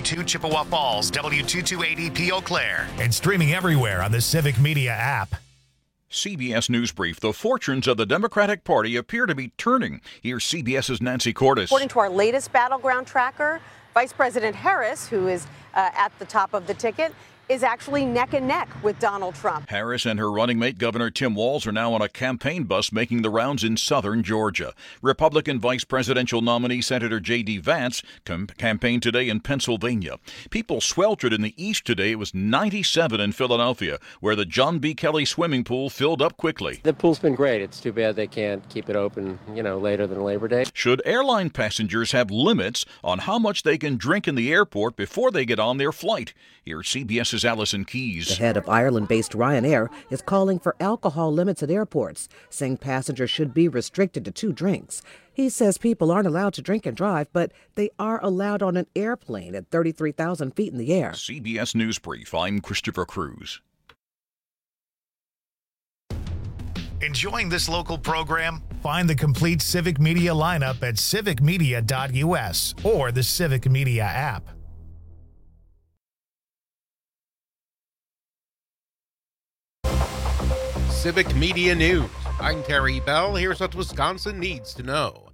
W2 Chippewa Falls, W228EP Eau Claire. And streaming everywhere on the Civic Media app. CBS News Brief. The fortunes of the Democratic Party appear to be turning. Here's CBS's Nancy Cordes. According to our latest battleground tracker, Vice President Harris, who is at the top of the ticket, is actually neck and neck with Donald Trump. Harris and her running mate, Governor Tim Walz, are now on a campaign bus making the rounds in southern Georgia. Republican vice presidential nominee Senator J.D. Vance campaigned today in Pennsylvania. People sweltered in the east today. It was 97 in Philadelphia, where the John B. Kelly swimming pool filled up quickly. The pool's been great. It's too bad they can't keep it open, later than Labor Day. Should airline passengers have limits on how much they can drink in the airport before they get on their flight? Here's CBS's Allison Keyes. The head of Ireland-based Ryanair is calling for alcohol limits at airports, saying passengers should be restricted to 2 drinks. He says people aren't allowed to drink and drive, but they are allowed on an airplane at 33,000 feet in the air. CBS News Brief. I'm Christopher Cruz. Enjoying this local program? Find the complete Civic Media lineup at civicmedia.us or the Civic Media app. Civic Media News. I'm Terry Bell. Here's what Wisconsin needs to know.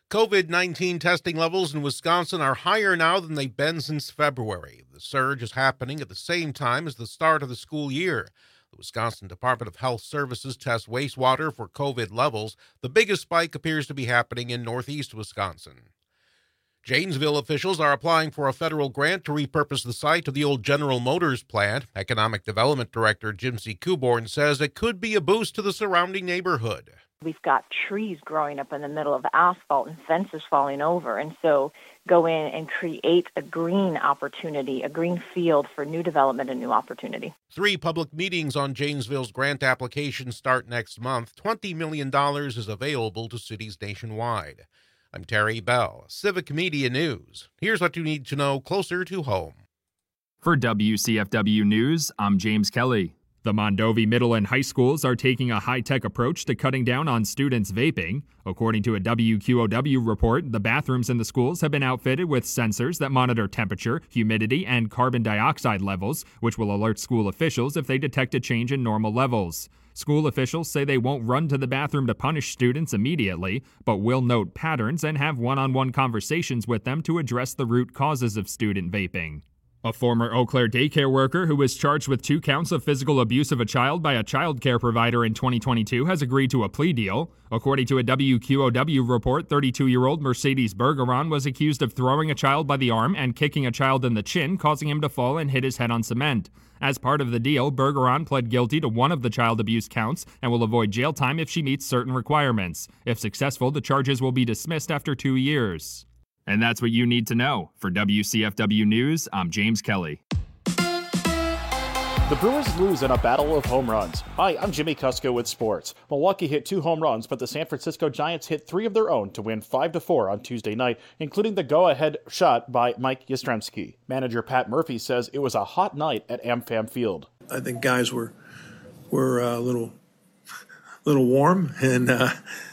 COVID-19 testing levels in Wisconsin are higher now than they've been since February. The surge is happening at the same time as the start of the school year. The Wisconsin Department of Health Services tests wastewater for COVID levels. The biggest spike appears to be happening in northeast Wisconsin. Janesville officials are applying for a federal grant to repurpose the site of the old General Motors plant. Economic Development Director Jim C. Kuborn says it could be a boost to the surrounding neighborhood. We've got trees growing up in the middle of the asphalt and fences falling over, and so go in and create a green opportunity, a green field for new development and new opportunity. 3 public meetings on Janesville's grant application start next month. $20 million is available to cities nationwide. I'm Terry Bell, Civic Media News. Here's what you need to know closer to home. For WCFW News, I'm James Kelly. The Mondovi Middle and High Schools are taking a high-tech approach to cutting down on students vaping. According to a WQOW report, the bathrooms in the schools have been outfitted with sensors that monitor temperature, humidity, and carbon dioxide levels, which will alert school officials if they detect a change in normal levels. School officials say they won't run to the bathroom to punish students immediately, but will note patterns and have one-on-one conversations with them to address the root causes of student vaping. A former Eau Claire daycare worker who was charged with 2 counts of physical abuse of a child by a child care provider in 2022 has agreed to a plea deal. According to a WQOW report, 32-year-old Mercedes Bergeron was accused of throwing a child by the arm and kicking a child in the chin, causing him to fall and hit his head on cement. As part of the deal, Bergeron pled guilty to one of the child abuse counts and will avoid jail time if she meets certain requirements. If successful, the charges will be dismissed after 2 years. And that's what you need to know. For WCFW News, I'm James Kelly. The Brewers lose in a battle of home runs. Hi, I'm Jimmy Kusko with sports. Milwaukee hit 2 home runs, but the San Francisco Giants hit 3 of their own to win 5-4 on Tuesday night, including the go-ahead shot by Mike Yastrzemski. Manager Pat Murphy says it was a hot night at AmFam Field. I think guys were a little warm and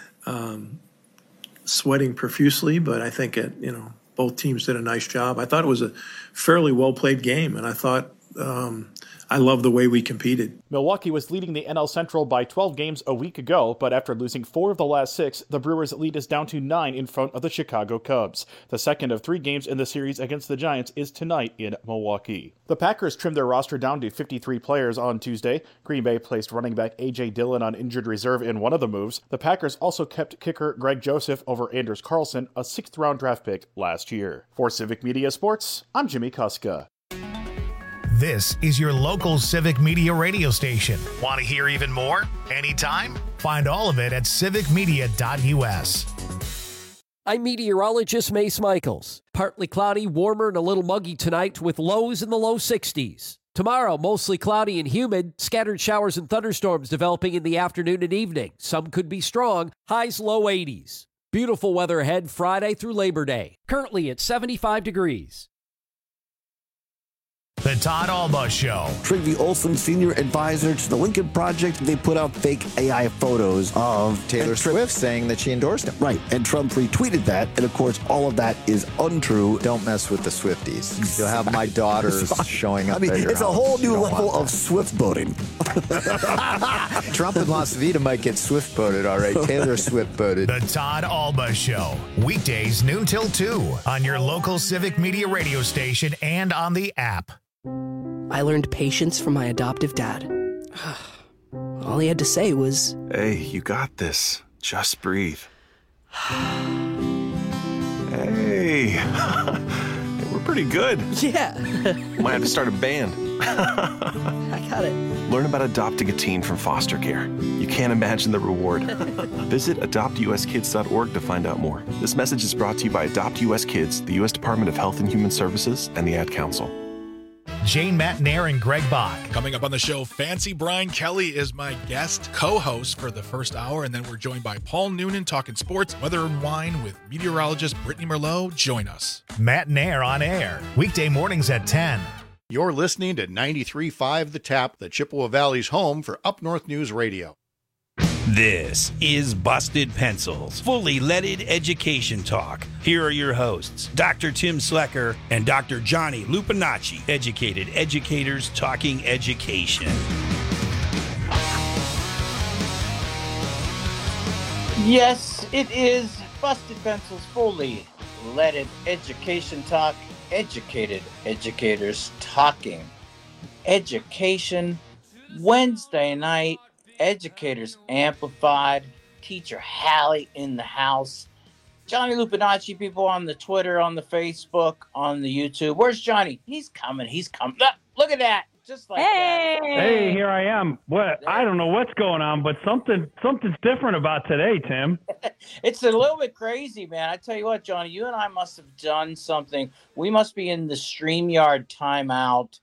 sweating profusely, but I think both teams did a nice job. I thought it was a fairly well-played game, and I thought I love the way we competed. Milwaukee was leading the NL Central by 12 games a week ago, but after losing 4 of the last 6, the Brewers' lead is down to 9 in front of the Chicago Cubs. The second of 3 games in the series against the Giants is tonight in Milwaukee. The Packers trimmed their roster down to 53 players on Tuesday. Green Bay placed running back A.J. Dillon on injured reserve in one of the moves. The Packers also kept kicker Greg Joseph over Anders Carlson, a 6th-round draft pick last year. For Civic Media Sports, I'm Jimmy Kuska. This is your local Civic Media radio station. Want to hear even more? Anytime? Find all of it at civicmedia.us. I'm meteorologist Mace Michaels. Partly cloudy, warmer, and a little muggy tonight with lows in the low 60s. Tomorrow, mostly cloudy and humid, scattered showers and thunderstorms developing in the afternoon and evening. Some could be strong, highs low 80s. Beautiful weather ahead Friday through Labor Day. Currently at 75 degrees. The Todd Alba Show. Trygve Olsen, senior advisor to the Lincoln Project, they put out fake AI photos of Taylor Swift saying that she endorsed him. Right, and Trump retweeted that, and of course, all of that is untrue. Don't mess with the Swifties. You'll have my daughters showing up. I mean, at your it's a house. whole new You don't level want of Swift voting. Trump in Las Vegas might get Swift voted, all right. Taylor Swift voted. The Todd Alba Show. Weekdays noon till 2 on your local Civic Media radio station and on the app. I learned patience from my adoptive dad. All he had to say was, "Hey, you got this. Just breathe." Hey, we're pretty good. Yeah. Might have to start a band. I got it. Learn about adopting a teen from foster care. You can't imagine the reward. Visit adoptuskids.org to find out more. This message is brought to you by Adopt US Kids, the U.S. Department of Health and Human Services, and the Ad Council. Jane Matnair and Greg Bach. Coming up on the show, Fancy Brian Kelly is my guest co-host for the first hour, and then we're joined by Paul Noonan talking sports, weather and wine with meteorologist Brittany Merlot. Join us. Matnair on air, weekday mornings at 10. You're listening to 93.5 The Tap, the Chippewa Valley's home for Up North News Radio. This is Busted Pencils, fully leaded education talk. Here are your hosts, Dr. Tim Slecker and Dr. Johnny Lupinacci, educated educators talking education. Yes, it is Busted Pencils, fully leaded education talk, educated educators talking education. Wednesday night, Educators Amplified, Teacher Hallie in the house. Johnny Lupinacci, people on the Twitter, on the Facebook, on the YouTube. Where's Johnny? He's coming. Look at that. Just like that. Hey, here I am. I don't know what's going on, but something's different about today, Tim. It's a little bit crazy, man. I tell you what, Johnny, you and I must have done something. We must be in the StreamYard timeout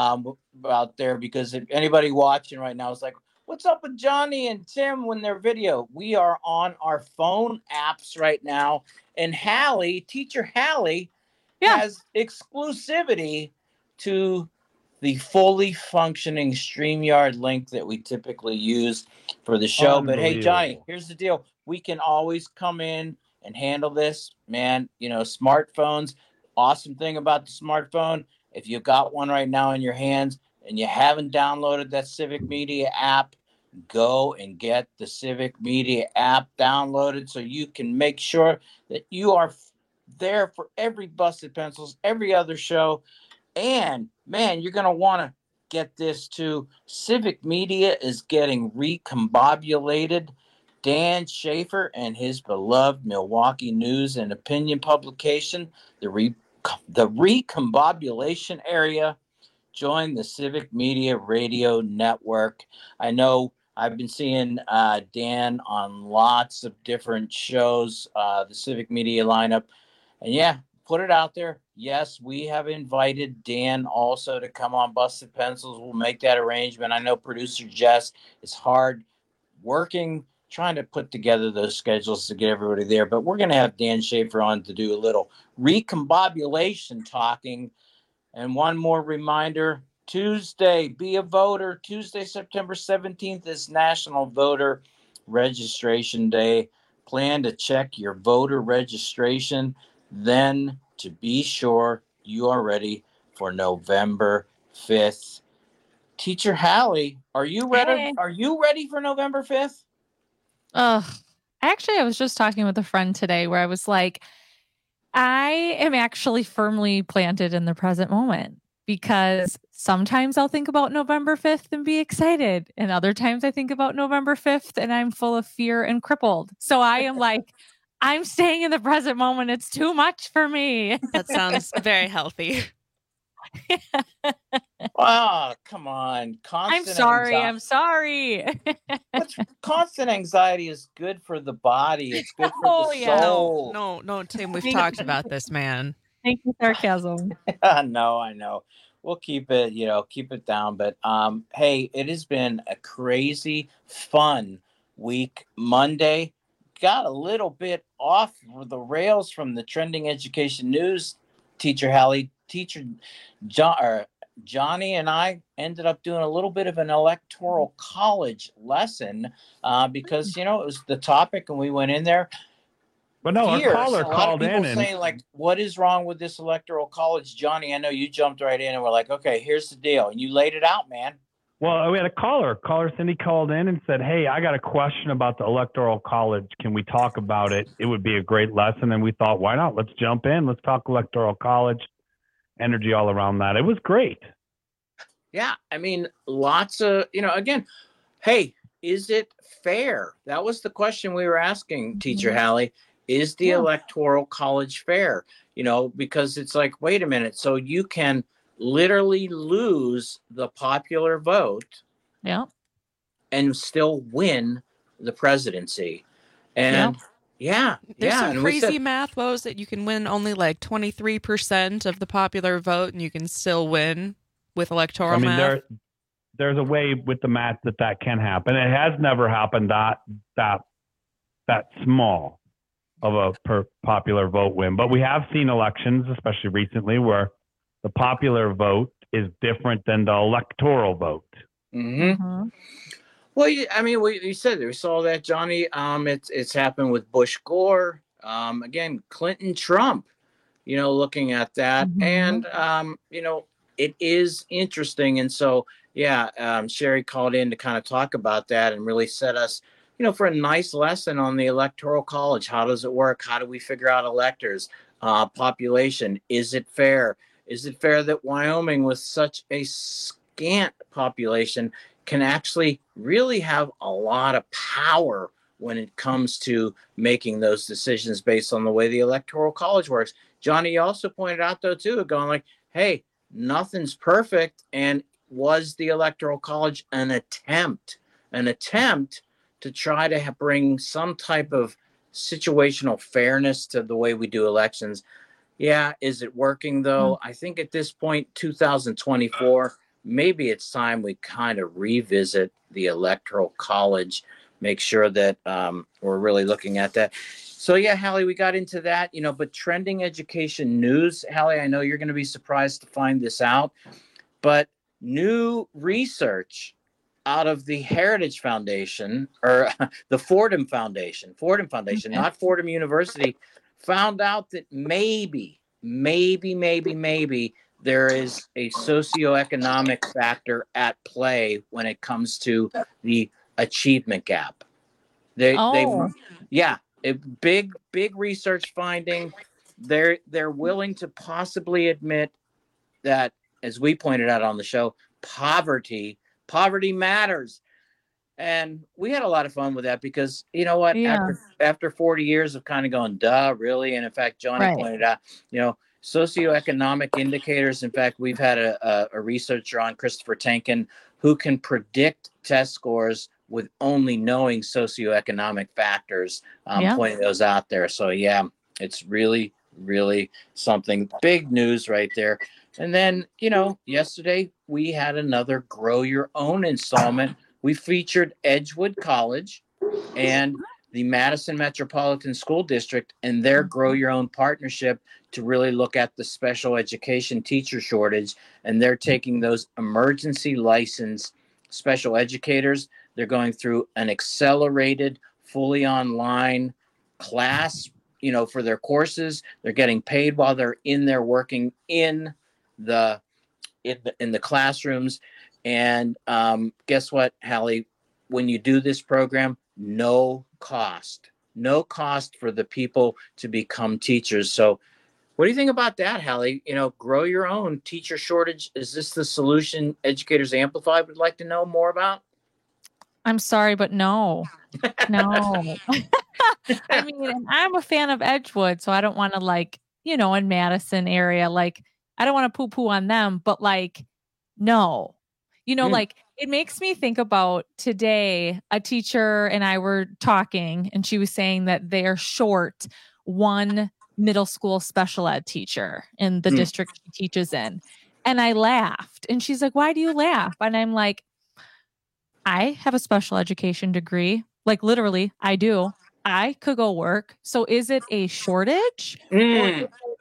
out there, because if anybody watching right now is like, what's up with Johnny and Tim when their video? We are on our phone apps right now, and Hallie, Teacher Hallie, has exclusivity to the fully functioning StreamYard link that we typically use for the show. But hey, Johnny, here's the deal. We can always come in and handle this, man. You know, smartphones, awesome thing about the smartphone, if you've got one right now in your hands and you haven't downloaded that Civic Media app, go and get the Civic Media app downloaded so you can make sure that you are there for every Busted Pencils, every other show. And, man, you're going to want to get this too. Civic Media is getting recombobulated. Dan Schaefer and his beloved Milwaukee News and Opinion publication, the recombobulation area, join the Civic Media Radio Network. I know I've been seeing Dan on lots of different shows, the Civic Media lineup. And yeah, put it out there. Yes, we have invited Dan also to come on Busted Pencils. We'll make that arrangement. I know producer Jess is hard working, trying to put together those schedules to get everybody there. But we're going to have Dan Schaefer on to do a little recombobulation talking. And one more reminder, Tuesday, be a voter. Tuesday, September 17th is National Voter Registration Day. Plan to check your voter registration, then to be sure you are ready for November 5th. Teacher Hallie, are you ready? Hey. Are you ready for November 5th? Actually, I was just talking with a friend today where I was like, I am actually firmly planted in the present moment, because sometimes I'll think about November 5th and be excited. And other times I think about November 5th and I'm full of fear and crippled. So I am like, I'm staying in the present moment. It's too much for me. That sounds very healthy. Oh, come on. I'm sorry. Constant anxiety is good for the body. It's good for the soul. No, Tim, we've talked about this, man. Thank you, sarcasm. No, I know. We'll keep it down. But hey, it has been a crazy, fun week. Monday got a little bit off the rails from the trending education news. Teacher Hallie, Teacher John, or Johnny and I ended up doing a little bit of an electoral college lesson because, it was the topic and we went in there. But no, Fears. a caller A lot called of people in saying, like, what is wrong with this electoral college? Johnny, I know you jumped right in and we're like, okay, here's the deal. And you laid it out, man. Well, we had a caller. Caller Cindy called in and said, hey, I got a question about the electoral college. Can we talk about it? It would be a great lesson. And we thought, why not? Let's jump in. Let's talk electoral college, energy all around that. It was great. Yeah. I mean, lots of, again, hey, is it fair? That was the question we were asking, Teacher Hallie. Is the electoral college fair? Because it's like, wait a minute. So you can literally lose the popular vote and still win the presidency. And there's some crazy math, Woes, that you can win only like 23% of the popular vote and you can still win with electoral math. There's a way with the math that can happen. It has never happened that small of a popular vote win, but we have seen elections, especially recently, where the popular vote is different than the electoral vote. Mm-hmm. Well, you said we saw that, Johnny. It's happened with Bush Gore. Again, Clinton Trump, looking at that. And, it is interesting. And so, Sherry called in to kind of talk about that and really set us, for a nice lesson on the electoral college. How does it work? How do we figure out electors? Population. Is it fair? Is it fair that Wyoming, with such a scant population, can actually really have a lot of power when it comes to making those decisions based on the way the electoral college works? Johnny, you also pointed out, though, too, going like, hey, nothing's perfect. And was the electoral college an attempt to try to bring some type of situational fairness to the way we do elections? Yeah. Is it working, though? I think at this point, 2024, maybe it's time we kind of revisit the electoral college, make sure that we're really looking at that. So, Hallie, we got into that, but trending education news. Hallie, I know you're going to be surprised to find this out, but new research out of the Heritage Foundation, or the Fordham Foundation, not Fordham University, found out that maybe there is a socioeconomic factor at play when it comes to the achievement gap. A big research finding. They're willing to possibly admit that, as we pointed out on the show, poverty matters. And we had a lot of fun with that because, you know what, after 40 years of kind of going, duh, really? And in fact, Johnny pointed out, socioeconomic indicators. In fact, we've had a researcher on, Christopher Tankin, who can predict test scores with only knowing socioeconomic factors, pointing those out there. So, it's really, really something. Big news right there. And then, yesterday we had another Grow Your Own installment. We featured Edgewood College and the Madison Metropolitan School District and their Grow Your Own partnership to really look at the special education teacher shortage. And they're taking those emergency licensed special educators. They're going through an accelerated, fully online class, for their courses. They're getting paid while they're in there working in the classrooms. And guess what, Hallie? When you do this program, no cost for the people to become teachers. So what do you think about that, Hallie? Grow Your Own teacher shortage. Is this the solution Educators Amplified would like to know more about? I'm sorry, but no. I mean, I'm a fan of Edgewood, so I don't want to in Madison area, I don't want to poo-poo on them, but no. It makes me think about today, a teacher and I were talking, and she was saying that they're short one middle school special ed teacher in the district she teaches in. And I laughed. And she's like, why do you laugh? And I'm like, I have a special education degree. Literally, I do. I could go work. So is it a shortage? Or,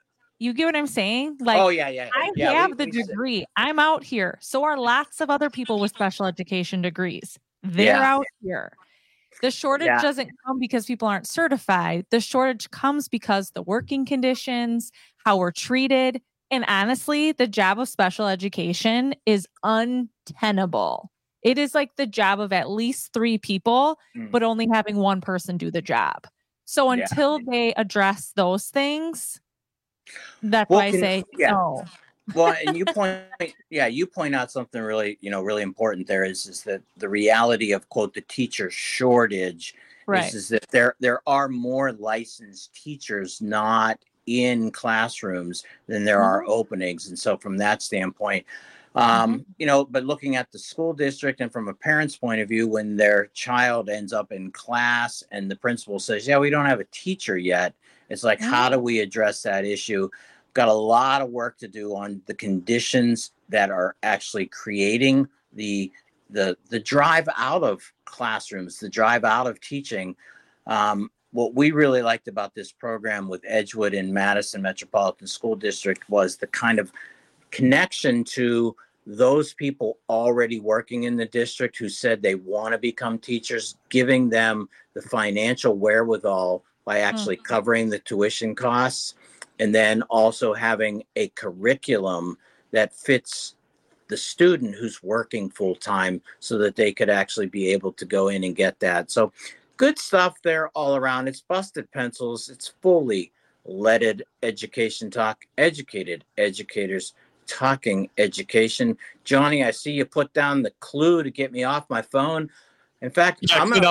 You get what I'm saying? Like, I have the degree. I'm out here. So are lots of other people with special education degrees. They're out here. The shortage doesn't come because people aren't certified. The shortage comes because the working conditions, how we're treated. And honestly, the job of special education is untenable. It is like the job of at least 3 people, but only having one person do the job. So until they address those things, that's why I say no. Well, and you point out something really, really important there is that the reality of, quote, the teacher shortage is that there are more licensed teachers not in classrooms than there are openings. And so from that standpoint, but looking at the school district and from a parent's point of view, when their child ends up in class and the principal says, we don't have a teacher yet, it's like, how do we address that issue? Got a lot of work to do on the conditions that are actually creating the drive out of classrooms, the drive out of teaching. What we really liked about this program with Edgewood and Madison Metropolitan School District was the kind of connection to those people already working in the district who said they want to become teachers, giving them the financial wherewithal by actually covering the tuition costs. And then also having a curriculum that fits the student who's working full time so that they could actually be able to go in and get that. So good stuff there all around. It's Busted Pencils. It's fully leaded education talk, educated educators talking education. Johnny, I see you put down the clue to get me off my phone. In fact, I'm going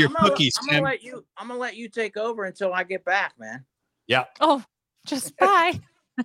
to let you take over until I get back, man. Yeah. Oh. Just bye.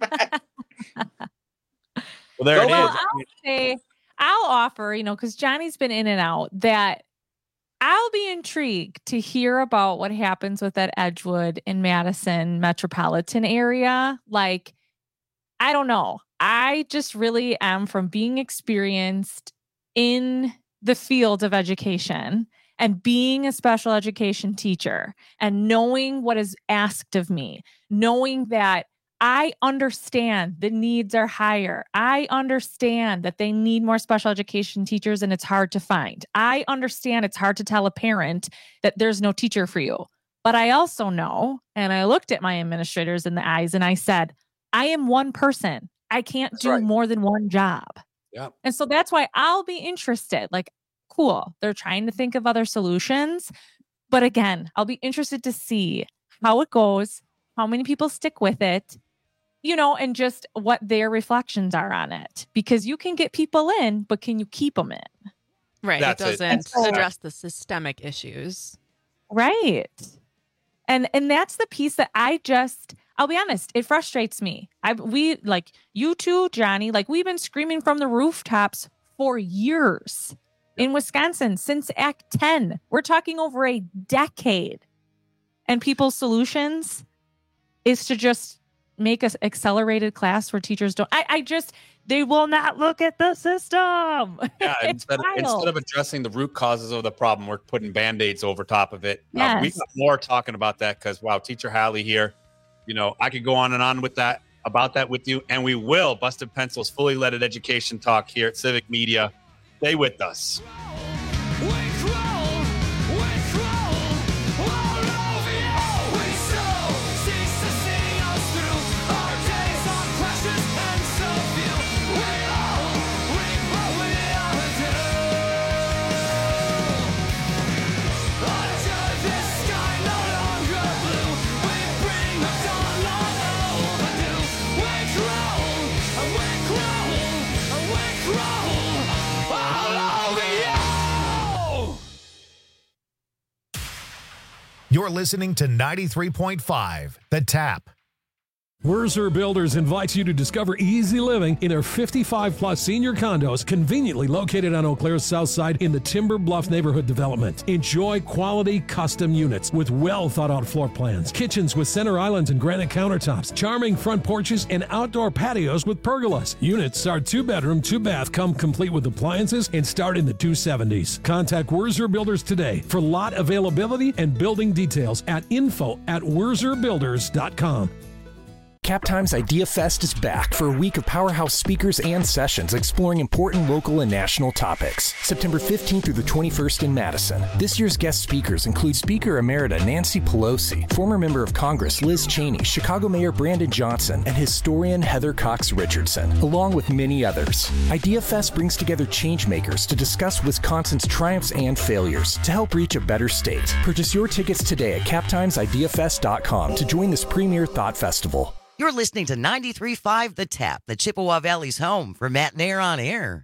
Well, there it is. I'll offer, because Johnny's been in and out, that I'll be intrigued to hear about what happens with that Edgewood and Madison metropolitan area. Like, I don't know. I just really am, from being experienced in the field of education and being a special education teacher and knowing what is asked of me, knowing that I understand the needs are higher. I understand that they need more special education teachers and it's hard to find. I understand it's hard to tell a parent that there's no teacher for you. But I also know, and I looked at my administrators in the eyes and I said, I am one person. I can't do more than one job. Yeah. And so that's why I'll be interested. Like, cool. They're trying to think of other solutions. But again, I'll be interested to see how it goes, how many people stick with it, and just what their reflections are on it. Because you can get people in, but can you keep them in? Right. It doesn't address the systemic issues. Right. And that's the piece that I'll be honest, it frustrates me. We like you too, Johnny, like we've been screaming from the rooftops for years in Wisconsin since Act 10. We're talking over a decade. And people's solutions is to just make an accelerated class where teachers don't. They will not look at the system. Yeah, instead of addressing the root causes of the problem, we're putting Band-Aids over top of it. Yes. We got more talking about that because, wow, Teacher Hallie here. I could go on and on with that, about that with you, and we will. Busted Pencils, fully leaded education talk here at Civic Media. Stay with us. You're listening to 93.5 The Tap. Wurzer Builders invites you to discover easy living in their 55-plus senior condos conveniently located on Eau Claire's south side in the Timber Bluff neighborhood development. Enjoy quality custom units with well-thought-out floor plans, kitchens with center islands and granite countertops, charming front porches, and outdoor patios with pergolas. Units are 2-bedroom, 2-bath, come complete with appliances, and start in the 270s. Contact Wurzer Builders today for lot availability and building details at info@wurzerbuilders.com. Cap Times Idea Fest is back for a week of powerhouse speakers and sessions exploring important local and national topics. September 15th through the 21st in Madison. This year's guest speakers include Speaker Emerita Nancy Pelosi, former member of Congress Liz Cheney, Chicago Mayor Brandon Johnson, and historian Heather Cox Richardson, along with many others. Idea Fest brings together changemakers to discuss Wisconsin's triumphs and failures to help reach a better state. Purchase your tickets today at captimesideafest.com to join this premier thought festival. You're listening to 93.5 The Tap, the Chippewa Valley's home for Matt Nair on Air.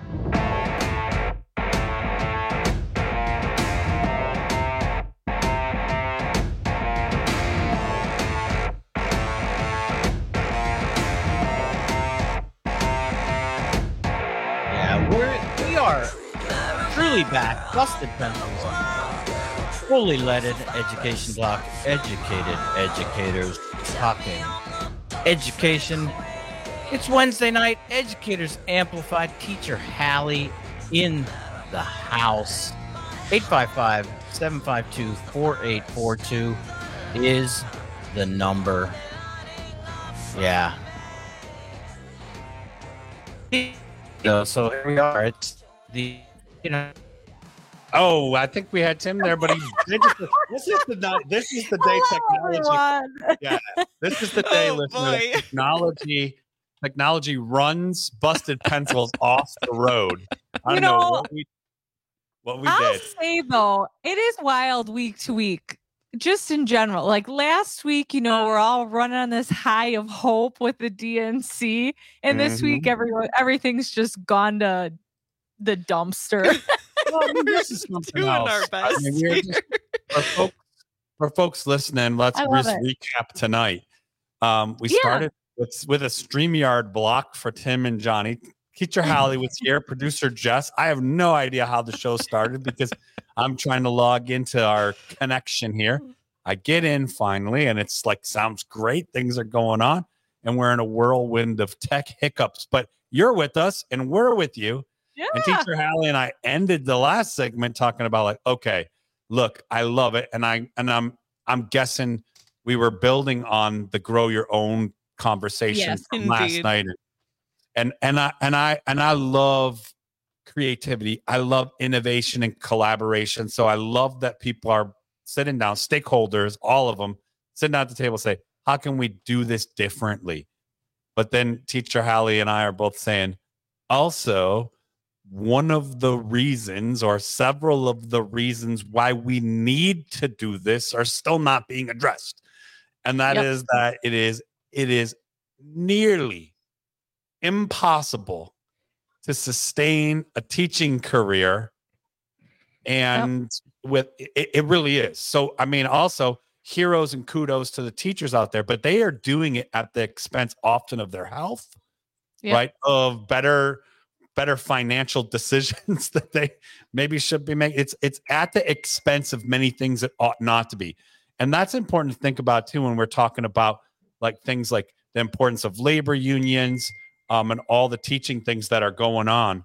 Yeah, we are truly back. Busted Pencils. Fully leaded education talk. Educated educators talking education. It's Wednesday night. Educators Amplified. Teacher Hallie in the house. 855-752-4842 is the number. Yeah. So here we are. It's the, Oh, I think we had Tim there, but this is the day technology. Yeah, this is the day, listener. Technology runs Busted Pencils off the road. I don't know what we I'll did. say though, it is wild week to week, just in general. Like last week, we're all running on this high of hope with the DNC, and this week, everything's just gone to the dumpster. Well, this is something else. Our best. For folks listening, let's just recap tonight. We started with a StreamYard block for Tim and Johnny. Teacher Hallie was here, producer Jess. I have no idea how the show started because I'm trying to log into our connection here. I get in finally, and it's like, sounds great. Things are going on, and we're in a whirlwind of tech hiccups. But you're with us, and we're with you. Yeah. And Teacher Hallie and I ended the last segment talking about like, okay, look, I love it, and I'm guessing we were building on the grow your own conversation from last night, and I love creativity. I love innovation and collaboration. So I love that people are sitting down, stakeholders, all of them sitting down at the table, say, how can we do this differently? But then Teacher Hallie and I are both saying, also, one of the reasons or several of the reasons why we need to do this are still not being addressed. And that is that it is nearly impossible to sustain a teaching career. And with it really is. So, I mean, also heroes and kudos to the teachers out there, but they are doing it at the expense often of their health, right? Of better financial decisions that they maybe should be making. It's at the expense of many things that ought not to be. And that's important to think about too, when we're talking about like things like the importance of labor unions, and all the teaching things that are going on,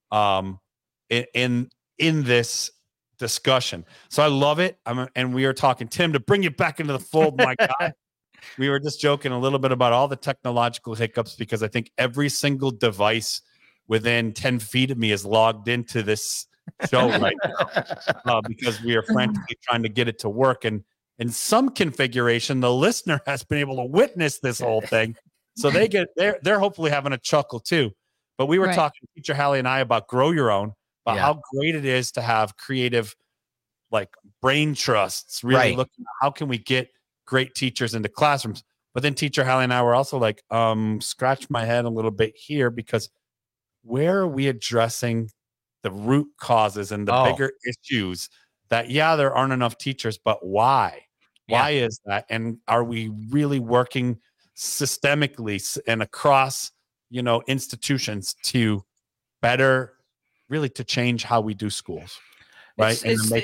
in this discussion. So I love it. And we are talking, Tim, to bring you back into the fold. My God, we were just joking a little bit about all the technological hiccups, because I think every single device within 10 feet of me is logged into this show right now, because we are frantically trying to get it to work. And in some configuration, the listener has been able to witness this whole thing. So they're hopefully having a chuckle too. But we were talking, Teacher Hallie and I, about Grow Your Own, about how great it is to have creative, like brain trusts, really looking at how can we get great teachers into classrooms. But then Teacher Hallie and I were also like, scratch my head a little bit here, because where are we addressing the root causes and the bigger issues that, there aren't enough teachers, but why? Why is that? And are we really working systemically and across, institutions to better, really to change how we do schools, right?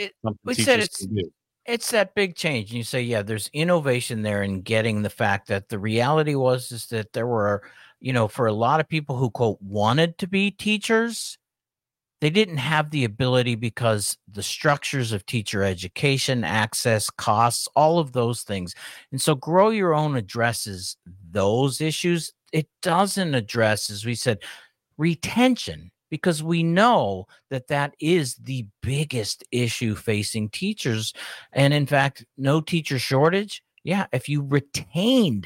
It's that big change. And you say, there's innovation there in getting the fact that the reality is that there were, for a lot of people who, quote, wanted to be teachers, they didn't have the ability because the structures of teacher education, access, costs, all of those things. And so Grow Your Own addresses those issues. It doesn't address, as we said, retention, because we know that that is the biggest issue facing teachers. And in fact, no teacher shortage. Yeah, if you retained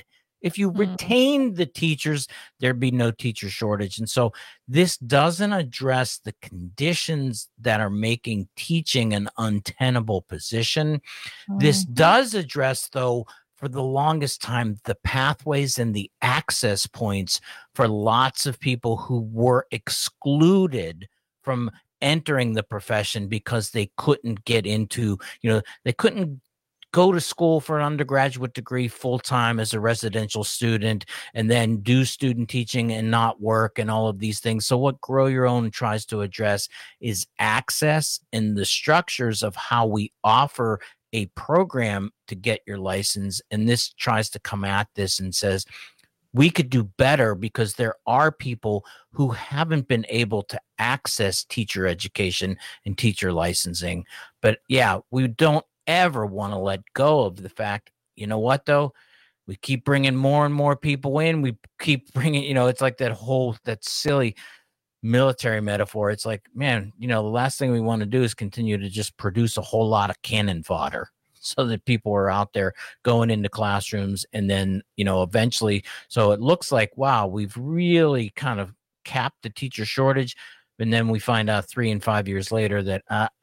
the teachers, there'd be no teacher shortage. And so this doesn't address the conditions that are making teaching an untenable position. This does address, though, for the longest time, the pathways and the access points for lots of people who were excluded from entering the profession because they couldn't get into, they couldn't go to school for an undergraduate degree full-time as a residential student and then do student teaching and not work and all of these things. So what Grow Your Own tries to address is access and the structures of how we offer a program to get your license. And this tries to come at this and says, we could do better because there are people who haven't been able to access teacher education and teacher licensing. But yeah, we don't ever want to let go of the fact, you know what, though? We keep bringing more and more people in. We keep bringing, it's like that silly military metaphor. It's like, man, the last thing we want to do is continue to just produce a whole lot of cannon fodder so that people are out there going into classrooms. And then, eventually, so it looks like, wow, we've really kind of capped the teacher shortage. And then we find out 3 and 5 years later that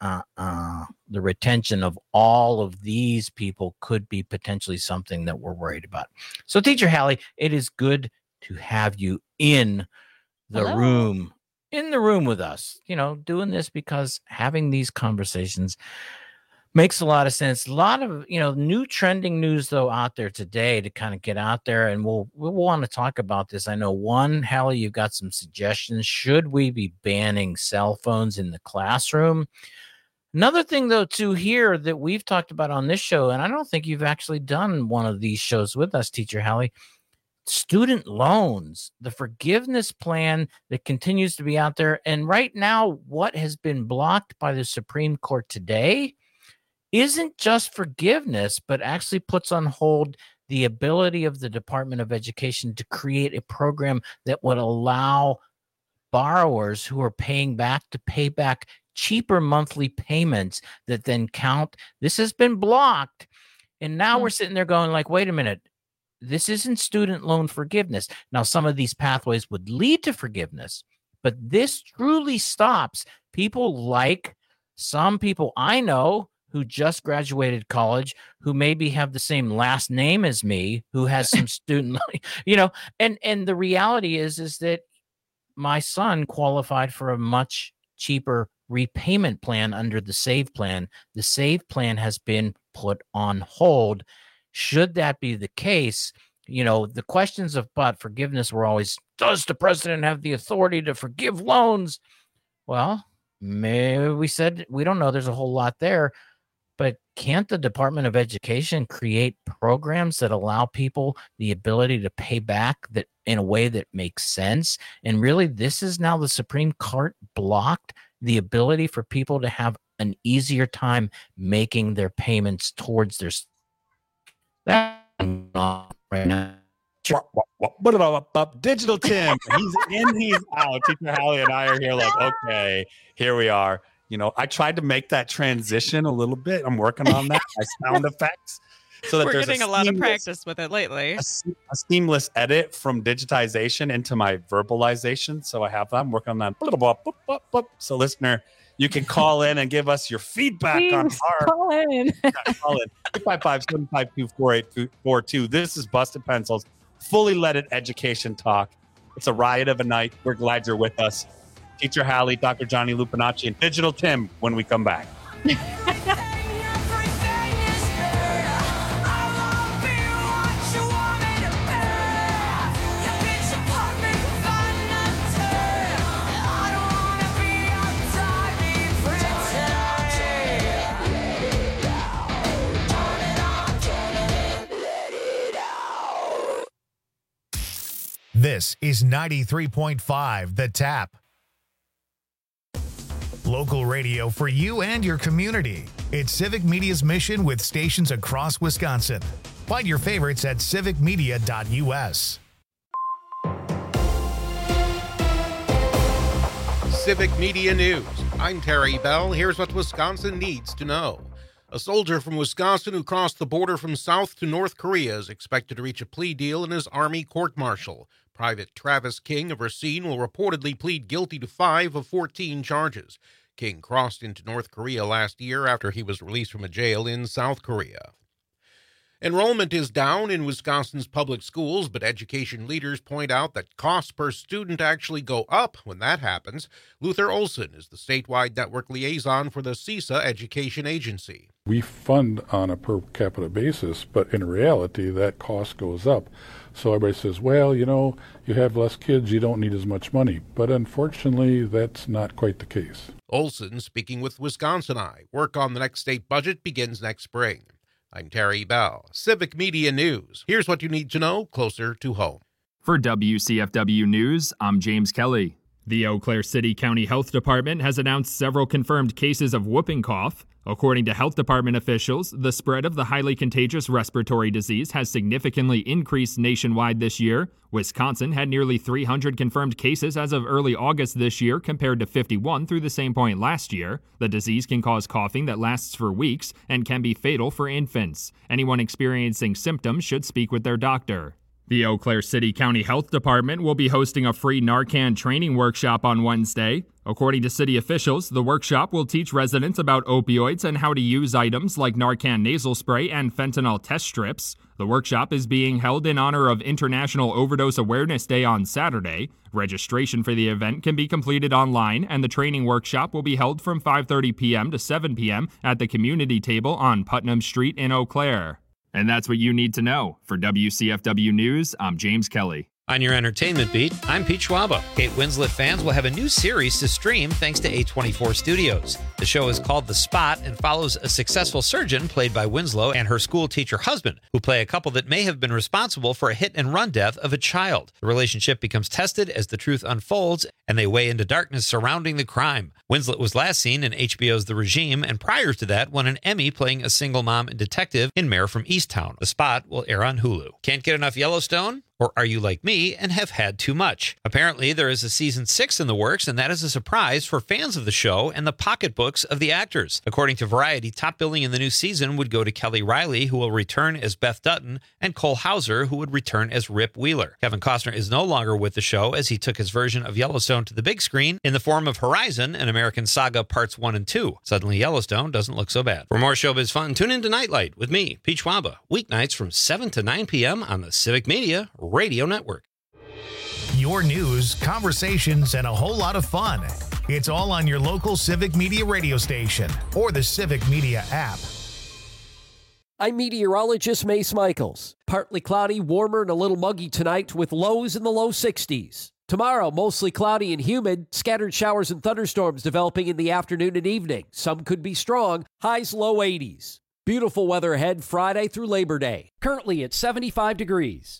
the retention of all of these people could be potentially something that we're worried about. So, Teacher Hallie, it is good to have you in the room with us, doing this, because having these conversations makes a lot of sense. A lot of, new trending news, though, out there today to kind of get out there. And we'll want to talk about this. I know, one, Hallie, you've got some suggestions. Should we be banning cell phones in the classroom? Another thing, though, too, here that we've talked about on this show, and I don't think you've actually done one of these shows with us, Teacher Hallie, student loans, the forgiveness plan that continues to be out there. And right now, what has been blocked by the Supreme Court today isn't just forgiveness, but actually puts on hold the ability of the Department of Education to create a program that would allow borrowers who are paying back to pay back cheaper monthly payments that then count. This has been blocked. And now we're sitting there going like, wait a minute, this isn't student loan forgiveness. Now, some of these pathways would lead to forgiveness, but this truly stops people like some people I know who just graduated college, who maybe have the same last name as me, who has some student, and the reality is that my son qualified for a much cheaper repayment plan under the SAVE plan. The SAVE plan has been put on hold. Should that be the case, the questions about forgiveness were always, does the president have the authority to forgive loans? Well, maybe we said, we don't know. There's a whole lot there. But can't the Department of Education create programs that allow people the ability to pay back that in a way that makes sense? And really, this is now the Supreme Court blocked the ability for people to have an easier time making their payments towards their right now. Digital Tim, he's in, he's out. Teacher Hallie and I are here like, okay, here we are. I tried to make that transition a little bit. I'm working on that. My sound effects. So that we're there's getting a lot of practice with it lately. A seamless edit from digitization into my verbalization. So I have that. I'm working on that. So listener, you can call in and give us your feedback. Please, on our call in. Call in 855-752-4842. This is Busted Pencils, fully leaded education talk. It's a riot of a night. We're glad you're with us. Teacher Hallie, Dr. Johnny Lupinacci, and Digital Tim when we come back. This is 93.5 The Tap. Local radio for you and your community. It's Civic Media's mission with stations across Wisconsin. Find your favorites at civicmedia.us. Civic Media News. I'm Terry Bell. Here's what Wisconsin needs to know. A soldier from Wisconsin who crossed the border from South to North Korea is expected to reach a plea deal in his Army court-martial. Private Travis King of Racine will reportedly plead guilty to 5 of 14 charges. King crossed into North Korea last year after he was released from a jail in South Korea. Enrollment is down in Wisconsin's public schools, but education leaders point out that costs per student actually go up when that happens. Luther Olson is the statewide network liaison for the CISA Education Agency. We fund on a per capita basis, but in reality, that cost goes up. So everybody says, well, you have less kids, you don't need as much money. But unfortunately, that's not quite the case. Olson speaking with Wisconsin Eye. Work on the next state budget begins next spring. I'm Terry Bell, Civic Media News. Here's what you need to know closer to home. For WCFW News, I'm James Kelly. The Eau Claire City County Health Department has announced several confirmed cases of whooping cough. According to health department officials, the spread of the highly contagious respiratory disease has significantly increased nationwide this year. Wisconsin had nearly 300 confirmed cases as of early August this year compared to 51 through the same point last year. The disease can cause coughing that lasts for weeks and can be fatal for infants. Anyone experiencing symptoms should speak with their doctor. The Eau Claire City County Health Department will be hosting a free Narcan training workshop on Wednesday. According to city officials, the workshop will teach residents about opioids and how to use items like Narcan nasal spray and fentanyl test strips. The workshop is being held in honor of International Overdose Awareness Day on Saturday. Registration for the event can be completed online, and the training workshop will be held from 5:30 p.m. to 7 p.m. at the community table on Putnam Street in Eau Claire. And that's what you need to know. For WCFW News, I'm James Kelly. On your entertainment beat, I'm Pete Schwaba. Kate Winslet fans will have a new series to stream thanks to A24 Studios. The show is called The Spot and follows a successful surgeon played by Winslow and her school teacher husband, who play a couple that may have been responsible for a hit-and-run death of a child. The relationship becomes tested as the truth unfolds, and they weigh into darkness surrounding the crime. Winslet was last seen in HBO's The Regime, and prior to that won an Emmy playing a single mom and detective in Mayor from Easttown. The Spot will air on Hulu. Can't get enough Yellowstone? Or are you like me and have had too much? Apparently, there is a season 6 in the works, and that is a surprise for fans of the show and the pocketbooks of the actors. According to Variety, top billing in the new season would go to Kelly Riley, who will return as Beth Dutton, and Cole Hauser, who would return as Rip Wheeler. Kevin Costner is no longer with the show, as he took his version of Yellowstone to the big screen in the form of Horizon, an American Saga Parts 1 and 2. Suddenly, Yellowstone doesn't look so bad. For more showbiz fun, tune in to Nightlight with me, Pete Schwaba, weeknights from 7 to 9 p.m. on the Civic Media Radio Network. Your news, conversations, and a whole lot of fun. It's all on your local Civic Media radio station or the Civic Media app. I'm meteorologist Mace Michaels. Partly cloudy, warmer, and a little muggy tonight with lows in the low 60s. Tomorrow, mostly cloudy and humid, scattered showers and thunderstorms developing in the afternoon and evening. Some could be strong, highs low 80s. Beautiful weather ahead Friday through Labor Day. Currently at 75 degrees.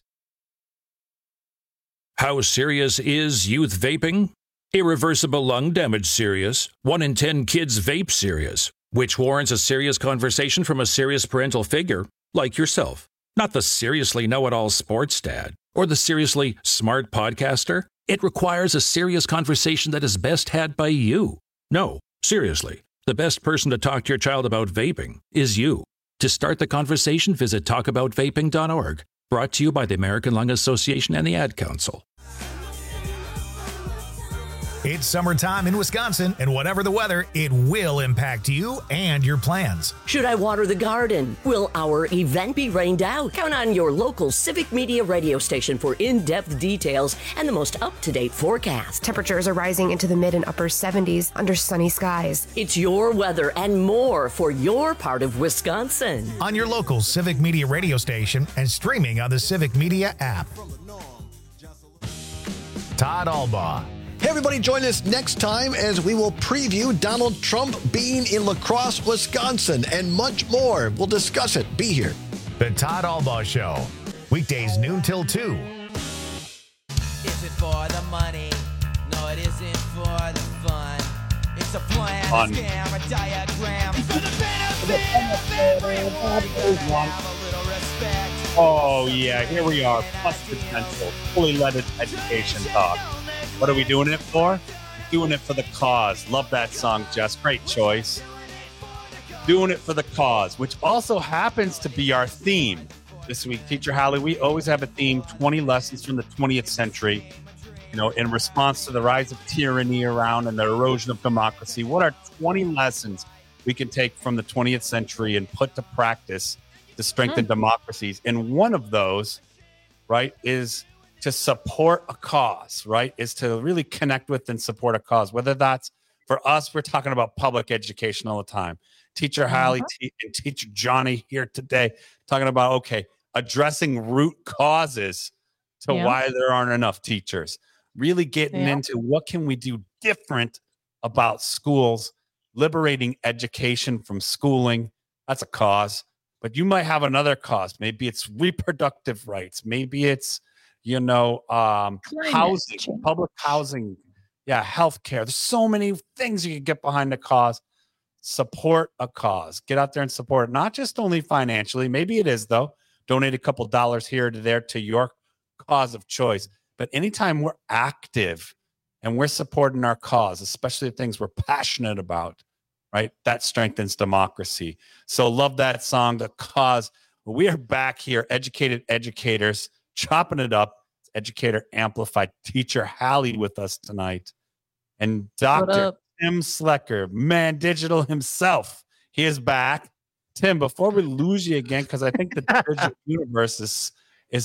How serious is youth vaping? Irreversible lung damage serious. 1 in 10 kids vape serious, which warrants a serious conversation from a serious parental figure like yourself. Not the seriously know-it-all sports dad or the seriously smart podcaster. It requires a serious conversation that is best had by you. No, seriously, the best person to talk to your child about vaping is you. To start the conversation, visit talkaboutvaping.org. Brought to you by the American Lung Association and the Ad Council. It's summertime in Wisconsin, and whatever the weather, it will impact you and your plans. Should I water the garden? Will our event be rained out? Count on your local Civic Media radio station for in-depth details and the most up-to-date forecast. Temperatures are rising into the mid and upper 70s under sunny skies. It's your weather and more for your part of Wisconsin. On your local Civic Media radio station and streaming on the Civic Media app. Todd Albaugh. Hey, everybody, join us next time as we will preview Donald Trump being in La Crosse, Wisconsin, and much more. We'll discuss it. Be here. The Todd Albaugh Show. Weekdays noon till 2. Is it for the money? No, it isn't for the fun. It's a plan, a scam, a diagram. For the benefit of everyone. Have a little respect. Oh, yeah, here we are. Busted Pencils, fully leaded education talk. What are we doing it for? Doing it for the cause. Love that song, Jess. Great choice. Doing it for the cause, which also happens to be our theme this week. Teacher Hallie, we always have a theme, 20 lessons from the 20th century, in response to the rise of tyranny around and the erosion of democracy. What are 20 lessons we can take from the 20th century and put to practice to strengthen democracies? And one of those, right, is to support a cause, right, is to really connect with and support a cause. Whether that's for us, we're talking about public education all the time. Teacher Hallie and Teacher Johnny here today talking about, okay, addressing root causes to why there aren't enough teachers. Really getting into what can we do different about schools, liberating education from schooling. That's a cause. But you might have another cause. Maybe it's reproductive rights. Maybe it's, housing, public housing. Yeah, healthcare. There's so many things you can get behind the cause. Support a cause. Get out there and support it. Not just only financially. Maybe it is, though. Donate a couple dollars here to there to your cause of choice. But anytime we're active and we're supporting our cause, especially the things we're passionate about, right, that strengthens democracy. So love that song, The Cause. We are back here, educated educators, chopping it up. Educator Amplified. Teacher Hallie with us tonight. And Dr. Tim Slecker, man, digital himself. He is back. Tim, before we lose you again, because I think the digital universe